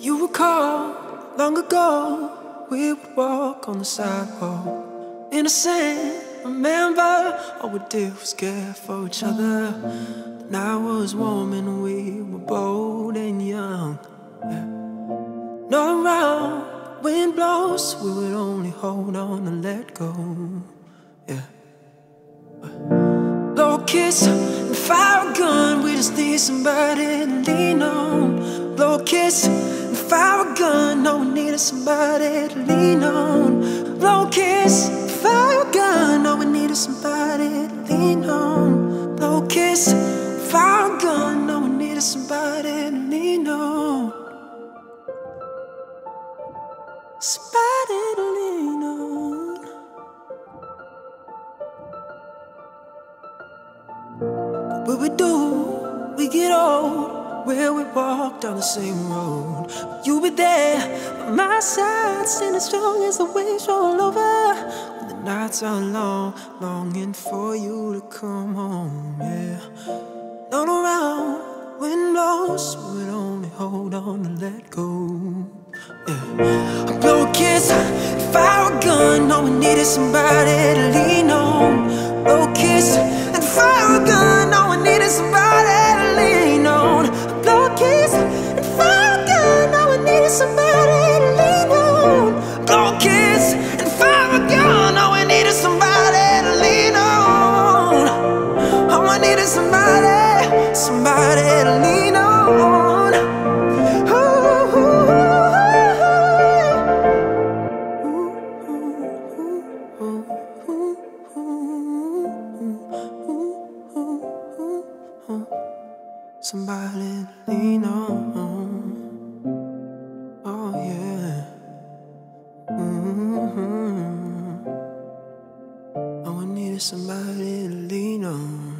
You recall, long ago, we would walk on the sidewalk. Innocent, remember, all we did was care for each other. The night was warm and we were bold and young. Yeah. Not around, wind blows, we would only hold on and let go. Yeah. Low kiss and fire a gun, we just need somebody to lean on. Low kiss and fire a gun, no, we needed somebody to lean on. Low kiss and fire a gun, no, we needed somebody to lean on. Low kiss and fire a gun, no, we needed somebody to lean on. Somebody to lean on. What we do, we get old, where we walk down the same road. You be there by my side, standing strong as the waves roll over. When the nights are long, longing for you to come home, yeah. Not around, wind blows, we would only hold on and let go, yeah. Blow a kiss, fire a gun, no, we needed somebody to lean on. Blow a kiss and fire a gun, no, we needed somebody to lean on. Blow a kiss and fire a gun, no, we needed somebody to lean on. Blow a kiss and fire a gun, no, we needed somebody to lean on. Oh, I needed somebody, somebody to lean on. Somebody to lean on. Oh yeah. Oh, I needed somebody to lean on.